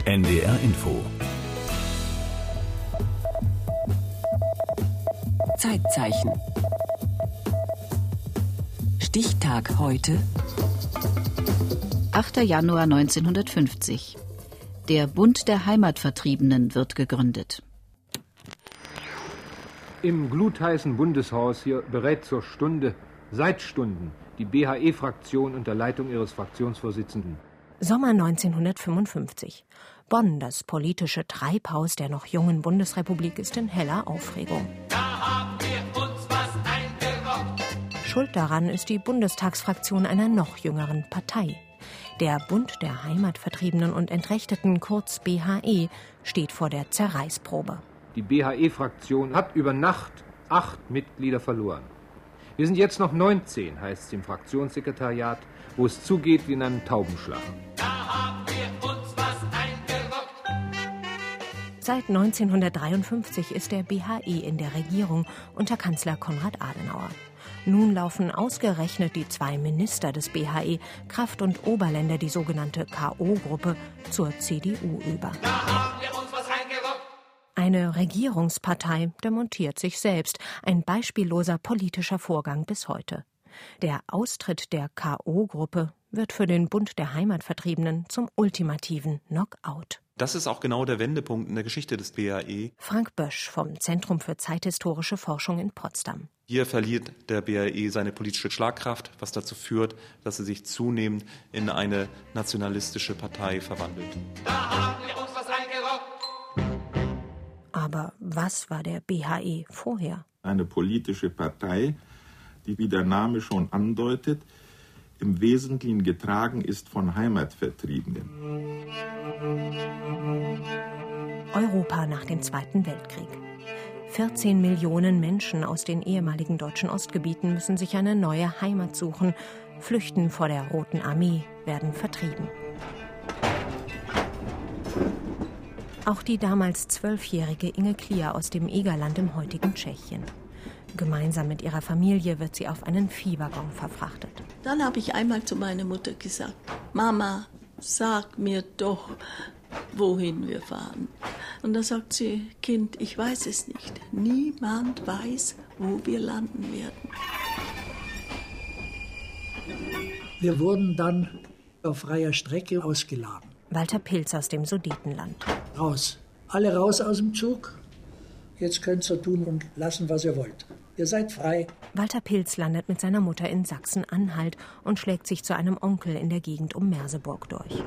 NDR Info. Zeitzeichen. Stichtag heute. 8. Januar 1950. Der Bund der Heimatvertriebenen wird gegründet. Im glutheißen Bundeshaus hier berät zur Stunde, seit Stunden, die BHE-Fraktion unter Leitung ihres Fraktionsvorsitzenden. Sommer 1955. Bonn, das politische Treibhaus der noch jungen Bundesrepublik, ist in heller Aufregung. Da haben wir uns was eingerockt. Schuld daran ist die Bundestagsfraktion einer noch jüngeren Partei. Der Bund der Heimatvertriebenen und Entrechteten, kurz BHE, steht vor der Zerreißprobe. Die BHE-Fraktion hat über Nacht 8 Mitglieder verloren. Wir sind jetzt noch 19, heißt es im Fraktionssekretariat, wo es zugeht wie in einem Taubenschlag. Da haben wir uns was eingerockt. Seit 1953 ist der BHE in der Regierung unter Kanzler Konrad Adenauer. Nun laufen ausgerechnet die 2 Minister des BHE, Kraft und Oberländer, die sogenannte K.O.-Gruppe, zur CDU über. Da haben wir uns was eingerockt. Eine Regierungspartei demontiert sich selbst, ein beispielloser politischer Vorgang bis heute. Der Austritt der K.O.-Gruppe wird für den Bund der Heimatvertriebenen zum ultimativen Knockout. Das ist auch genau der Wendepunkt in der Geschichte des BHE. Frank Bösch vom Zentrum für zeithistorische Forschung in Potsdam. Hier verliert der BHE seine politische Schlagkraft, was dazu führt, dass er sich zunehmend in eine nationalistische Partei verwandelt. Da haben wir uns was eingerockt. Aber was war der BHE vorher? Eine politische Partei, die, wie der Name schon andeutet, im Wesentlichen getragen ist von Heimatvertriebenen. Europa nach dem Zweiten Weltkrieg. 14 Millionen Menschen aus den ehemaligen deutschen Ostgebieten müssen sich eine neue Heimat suchen, flüchten vor der Roten Armee, werden vertrieben. Auch die damals 12-jährige Inge Klier aus dem Egerland im heutigen Tschechien. Gemeinsam mit ihrer Familie wird sie auf einen Viehwaggon verfrachtet. Dann habe ich einmal zu meiner Mutter gesagt: Mama, sag mir doch, wohin wir fahren. Und da sagt sie: Kind, ich weiß es nicht. Niemand weiß, wo wir landen werden. Wir wurden dann auf freier Strecke ausgeladen. Walter Pilz aus dem Sudetenland. Raus. Alle raus aus dem Zug. Jetzt könnt ihr tun und lassen, was ihr wollt. Ihr seid frei. Walter Pilz landet mit seiner Mutter in Sachsen-Anhalt und schlägt sich zu einem Onkel in der Gegend um Merseburg durch.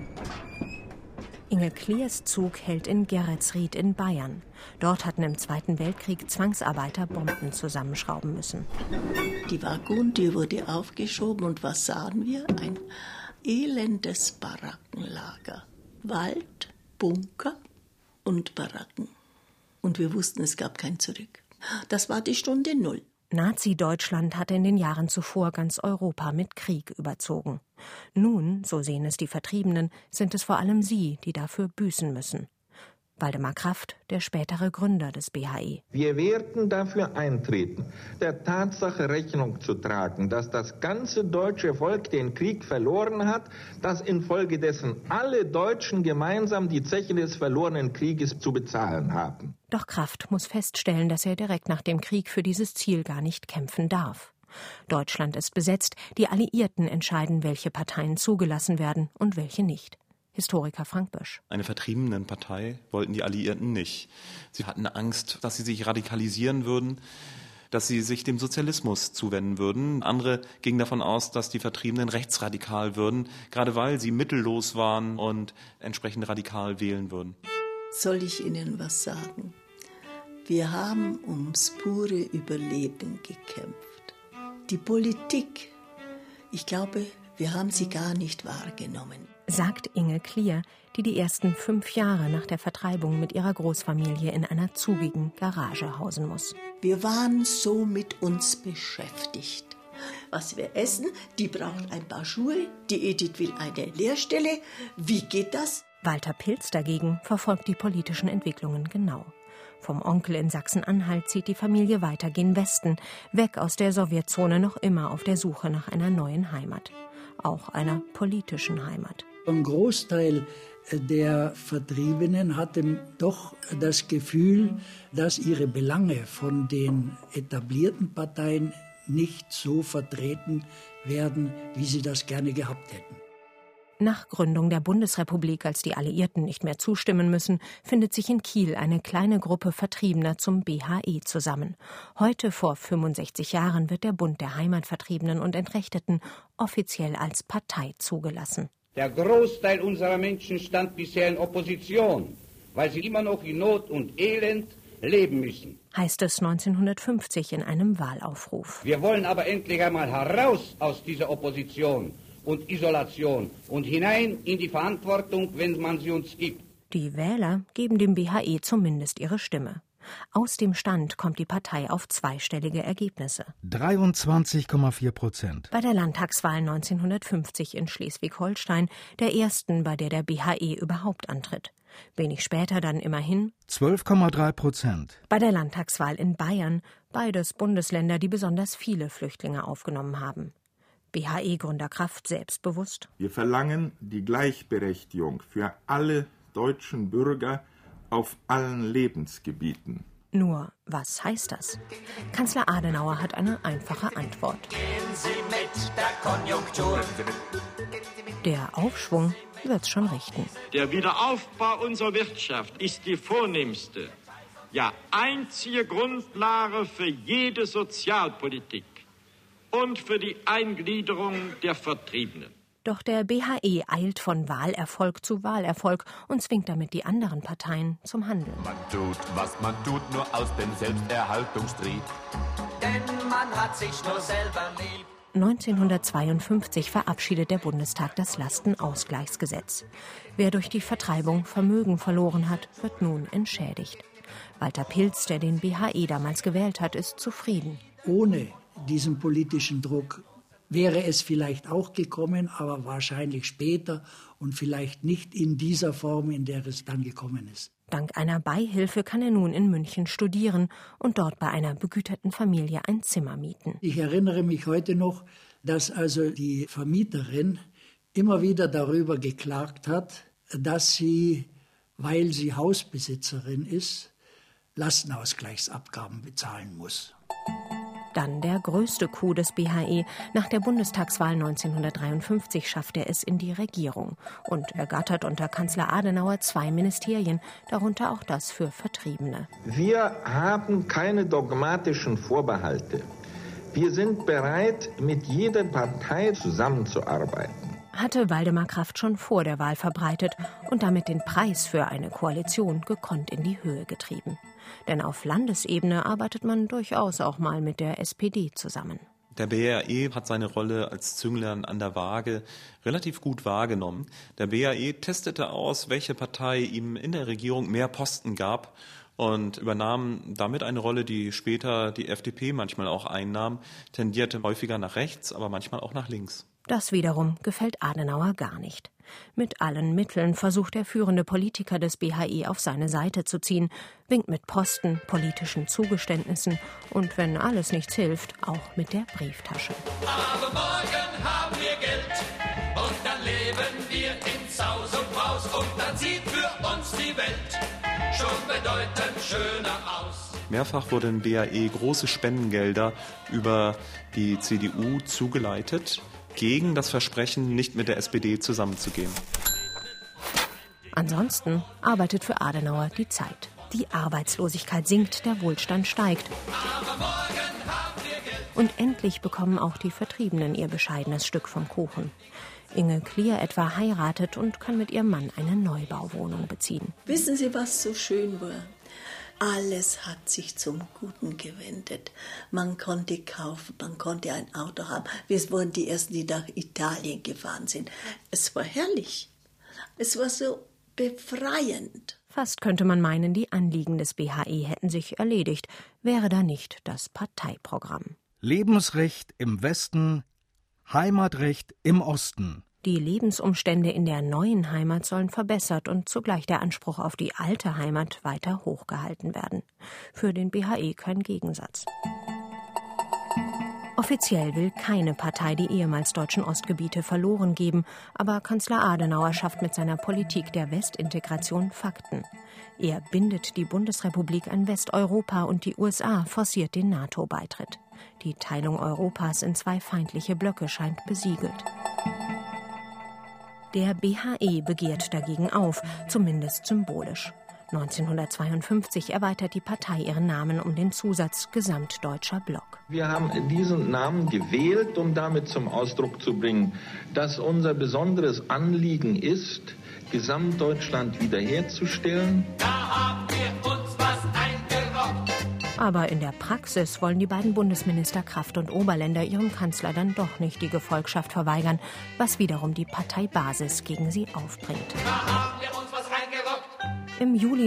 Inge Kliers Zug hält in Geretsried in Bayern. Dort hatten im Zweiten Weltkrieg Zwangsarbeiter Bomben zusammenschrauben müssen. Die Waggentür wurde aufgeschoben und was sahen wir? Ein elendes Barackenlager. Wald, Bunker und Baracken. Und wir wussten, es gab kein Zurück. Das war die Stunde Null. Nazi-Deutschland hatte in den Jahren zuvor ganz Europa mit Krieg überzogen. Nun, so sehen es die Vertriebenen, sind es vor allem sie, die dafür büßen müssen. Waldemar Kraft, der spätere Gründer des BHE. Wir werden dafür eintreten, der Tatsache Rechnung zu tragen, dass das ganze deutsche Volk den Krieg verloren hat, dass infolgedessen alle Deutschen gemeinsam die Zeche des verlorenen Krieges zu bezahlen haben. Doch Kraft muss feststellen, dass er direkt nach dem Krieg für dieses Ziel gar nicht kämpfen darf. Deutschland ist besetzt, die Alliierten entscheiden, welche Parteien zugelassen werden und welche nicht. Historiker Frank Bösch. Eine Vertriebenenpartei wollten die Alliierten nicht. Sie hatten Angst, dass sie sich radikalisieren würden, dass sie sich dem Sozialismus zuwenden würden. Andere gingen davon aus, dass die Vertriebenen rechtsradikal würden, gerade weil sie mittellos waren und entsprechend radikal wählen würden. Soll ich Ihnen was sagen? Wir haben ums pure Überleben gekämpft. Die Politik, ich glaube, wir haben sie gar nicht wahrgenommen. Sagt Inge Klier, die die ersten 5 Jahre nach der Vertreibung mit ihrer Großfamilie in einer zugigen Garage hausen muss. Wir waren so mit uns beschäftigt. Was wir essen, die braucht ein paar Schuhe, die Edith will eine Lehrstelle. Wie geht das? Walter Pilz dagegen verfolgt die politischen Entwicklungen genau. Vom Onkel in Sachsen-Anhalt zieht die Familie weiter gen Westen, weg aus der Sowjetzone, noch immer auf der Suche nach einer neuen Heimat. Auch einer politischen Heimat. Ein Großteil der Vertriebenen hatten doch das Gefühl, dass ihre Belange von den etablierten Parteien nicht so vertreten werden, wie sie das gerne gehabt hätten. Nach Gründung der Bundesrepublik, als die Alliierten nicht mehr zustimmen müssen, findet sich in Kiel eine kleine Gruppe Vertriebener zum BHE zusammen. Heute, vor 65 Jahren, wird der Bund der Heimatvertriebenen und Entrechteten offiziell als Partei zugelassen. Der Großteil unserer Menschen stand bisher in Opposition, weil sie immer noch in Not und Elend leben müssen. Heißt es 1950 in einem Wahlaufruf. Wir wollen aber endlich einmal heraus aus dieser Opposition und Isolation und hinein in die Verantwortung, wenn man sie uns gibt. Die Wähler geben dem BHE zumindest ihre Stimme. Aus dem Stand kommt die Partei auf zweistellige Ergebnisse. 23,4%. Bei der Landtagswahl 1950 in Schleswig-Holstein, der ersten, bei der der BHE überhaupt antritt. Wenig später dann immerhin 12,3%. Bei der Landtagswahl in Bayern, beides Bundesländer, die besonders viele Flüchtlinge aufgenommen haben. BHE-Gründer Kraft selbstbewusst: Wir verlangen die Gleichberechtigung für alle deutschen Bürger auf allen Lebensgebieten. Nur, was heißt das? Kanzler Adenauer hat eine einfache Antwort. Gehen Sie mit der Konjunktur. Der Aufschwung wird's schon richten. Der Wiederaufbau unserer Wirtschaft ist die vornehmste, ja einzige Grundlage für jede Sozialpolitik und für die Eingliederung der Vertriebenen. Doch der BHE eilt von Wahlerfolg zu Wahlerfolg und zwingt damit die anderen Parteien zum Handeln. Man tut, was man tut, nur aus dem Selbsterhaltungstrieb. Denn man hat sich nur selber lieb. 1952 verabschiedet der Bundestag das Lastenausgleichsgesetz. Wer durch die Vertreibung Vermögen verloren hat, wird nun entschädigt. Walter Pilz, der den BHE damals gewählt hat, ist zufrieden. Ohne diesen politischen Druck wäre es vielleicht auch gekommen, aber wahrscheinlich später und vielleicht nicht in dieser Form, in der es dann gekommen ist. Dank einer Beihilfe kann er nun in München studieren und dort bei einer begüterten Familie ein Zimmer mieten. Ich erinnere mich heute noch, dass also die Vermieterin immer wieder darüber geklagt hat, dass sie, weil sie Hausbesitzerin ist, Lastenausgleichsabgaben bezahlen muss. Dann der größte Coup des BHE. Nach der Bundestagswahl 1953 schafft er es in die Regierung und ergattert unter Kanzler Adenauer 2 Ministerien, darunter auch das für Vertriebene. Wir haben keine dogmatischen Vorbehalte. Wir sind bereit, mit jeder Partei zusammenzuarbeiten. Hatte Waldemar Kraft schon vor der Wahl verbreitet und damit den Preis für eine Koalition gekonnt in die Höhe getrieben. Denn auf Landesebene arbeitet man durchaus auch mal mit der SPD zusammen. Der BHE hat seine Rolle als Zünglein an der Waage relativ gut wahrgenommen. Der BHE testete aus, welche Partei ihm in der Regierung mehr Posten gab und übernahm damit eine Rolle, die später die FDP manchmal auch einnahm, tendierte häufiger nach rechts, aber manchmal auch nach links. Das wiederum gefällt Adenauer gar nicht. Mit allen Mitteln versucht der führende Politiker des BHE auf seine Seite zu ziehen, winkt mit Posten, politischen Zugeständnissen und, wenn alles nichts hilft, auch mit der Brieftasche. Aber morgen haben wir Geld und dann leben wir in Saus und Braus und dann sieht für uns die Welt schon bedeutend schöner aus. Mehrfach wurden BHE große Spendengelder über die CDU zugeleitet, gegen das Versprechen, nicht mit der SPD zusammenzugehen. Ansonsten arbeitet für Adenauer die Zeit. Die Arbeitslosigkeit sinkt, der Wohlstand steigt. Und endlich bekommen auch die Vertriebenen ihr bescheidenes Stück vom Kuchen. Inge Klier etwa heiratet und kann mit ihrem Mann eine Neubauwohnung beziehen. Wissen Sie, was so schön war? Alles hat sich zum Guten gewendet. Man konnte kaufen, man konnte ein Auto haben. Wir waren die Ersten, die nach Italien gefahren sind. Es war herrlich. Es war so befreiend. Fast könnte man meinen, die Anliegen des BHE hätten sich erledigt, wäre da nicht das Parteiprogramm. Lebensrecht im Westen, Heimatrecht im Osten. Die Lebensumstände in der neuen Heimat sollen verbessert und zugleich der Anspruch auf die alte Heimat weiter hochgehalten werden. Für den BHE kein Gegensatz. Offiziell will keine Partei die ehemals deutschen Ostgebiete verloren geben, aber Kanzler Adenauer schafft mit seiner Politik der Westintegration Fakten. Er bindet die Bundesrepublik an Westeuropa und die USA forciert den NATO-Beitritt. Die Teilung Europas in 2 feindliche Blöcke scheint besiegelt. Der BHE begehrt dagegen auf, zumindest symbolisch. 1952 erweitert die Partei ihren Namen um den Zusatz Gesamtdeutscher Block. Wir haben diesen Namen gewählt, um damit zum Ausdruck zu bringen, dass unser besonderes Anliegen ist, Gesamtdeutschland wiederherzustellen. Da haben wir uns was eingerockt. Aber in der Praxis wollen die beiden Bundesminister Kraft und Oberländer ihrem Kanzler dann doch nicht die Gefolgschaft verweigern, was wiederum die Parteibasis gegen sie aufbringt. Da haben wir uns was eingerockt. Im Juli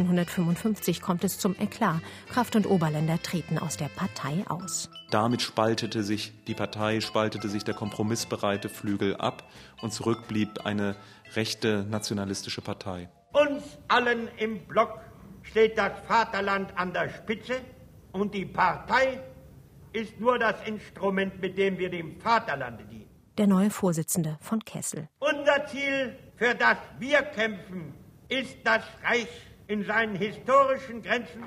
1955 kommt es zum Eklat. Kraft und Oberländer treten aus der Partei aus. Damit spaltete sich die Partei, spaltete sich der kompromissbereite Flügel ab und zurück blieb eine rechte nationalistische Partei. Uns allen im Block steht das Vaterland an der Spitze und die Partei ist nur das Instrument, mit dem wir dem Vaterlande dienen. Der neue Vorsitzende von Kessel. Unser Ziel, für das wir kämpfen, ist das Reich in seinen historischen Grenzen.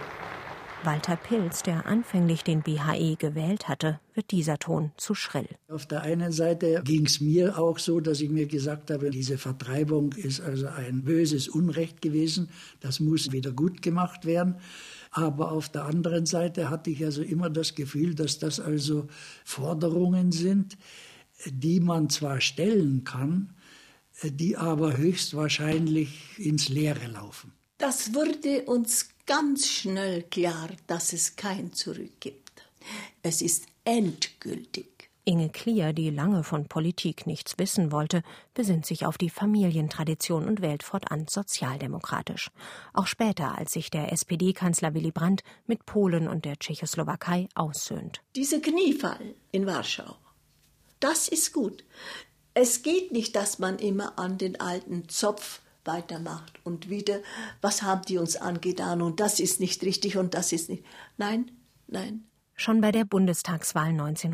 Walter Pilz, der anfänglich den BHE gewählt hatte, wird dieser Ton zu schrill. Auf der einen Seite ging es mir auch so, dass ich mir gesagt habe, diese Vertreibung ist also ein böses Unrecht gewesen. Das muss wieder gut gemacht werden. Aber auf der anderen Seite hatte ich also immer das Gefühl, dass das also Forderungen sind, die man zwar stellen kann, die aber höchstwahrscheinlich ins Leere laufen. Das wurde uns ganz schnell klar, dass es kein Zurück gibt. Es ist endgültig. Inge Klier, die lange von Politik nichts wissen wollte, besinnt sich auf die Familientradition und wählt fortan sozialdemokratisch. Auch später, als sich der SPD-Kanzler Willy Brandt mit Polen und der Tschechoslowakei aussöhnt. Dieser Kniefall in Warschau, das ist gut. Es geht nicht, dass man immer an den alten Zopf weitermacht und wieder, was haben die uns angetan und das ist nicht richtig und das ist nicht. Nein, nein. Schon bei der Bundestagswahl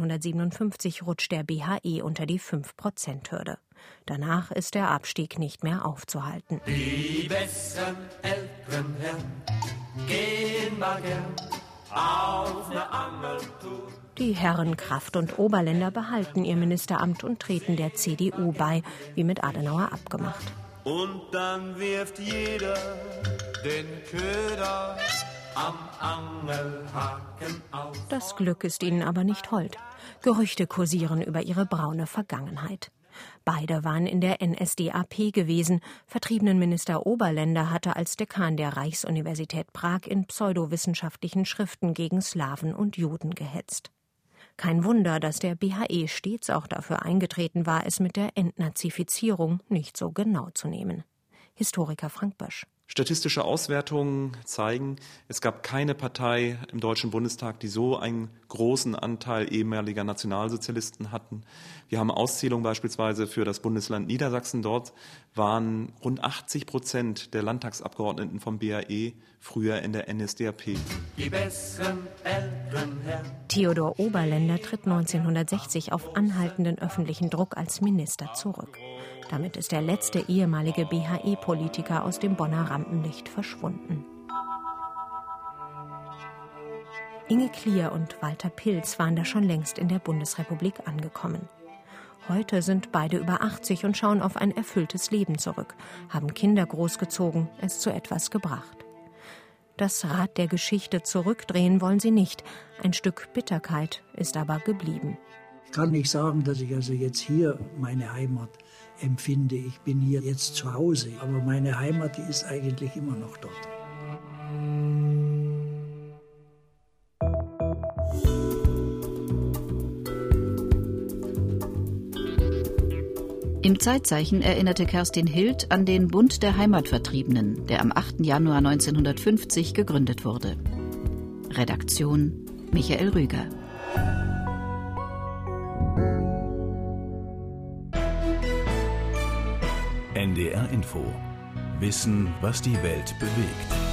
1957 rutscht der BHE unter die 5%-Hürde. Danach ist der Abstieg nicht mehr aufzuhalten. Die besseren älteren Herren gehen mal gern auf eine Angeltour. Die Herren Kraft und Oberländer behalten ihr Ministeramt und treten der CDU bei, wie mit Adenauer abgemacht. Und dann wirft jeder den Köder am Angelhaken aus. Das Glück ist ihnen aber nicht hold. Gerüchte kursieren über ihre braune Vergangenheit. Beide waren in der NSDAP gewesen. Vertriebenenminister Oberländer hatte als Dekan der Reichsuniversität Prag in pseudowissenschaftlichen Schriften gegen Slawen und Juden gehetzt. Kein Wunder, dass der BHE stets auch dafür eingetreten war, es mit der Entnazifizierung nicht so genau zu nehmen. Historiker Frank Bösch. Statistische Auswertungen zeigen, es gab keine Partei im Deutschen Bundestag, die so einen großen Anteil ehemaliger Nationalsozialisten hatten. Wir haben Auszählungen beispielsweise für das Bundesland Niedersachsen. Dort waren rund 80% der Landtagsabgeordneten vom BHE früher in der NSDAP. Die besseren älteren Herren. Theodor Oberländer tritt 1960 auf anhaltenden öffentlichen Druck als Minister zurück. Damit ist der letzte ehemalige BHE-Politiker aus dem Bonner Rampenlicht verschwunden. Inge Klier und Walter Pilz waren da schon längst in der Bundesrepublik angekommen. Heute sind beide über 80 und schauen auf ein erfülltes Leben zurück, haben Kinder großgezogen, es zu etwas gebracht. Das Rad der Geschichte zurückdrehen wollen sie nicht. Ein Stück Bitterkeit ist aber geblieben. Ich kann nicht sagen, dass ich also jetzt hier meine Heimat empfinde. Ich bin hier jetzt zu Hause, aber meine Heimat, die ist eigentlich immer noch dort. Im Zeitzeichen erinnerte Kerstin Hild an den Bund der Heimatvertriebenen, der am 8. Januar 1950 gegründet wurde. Redaktion Michael Rüger. NDR Info. Wissen, was die Welt bewegt.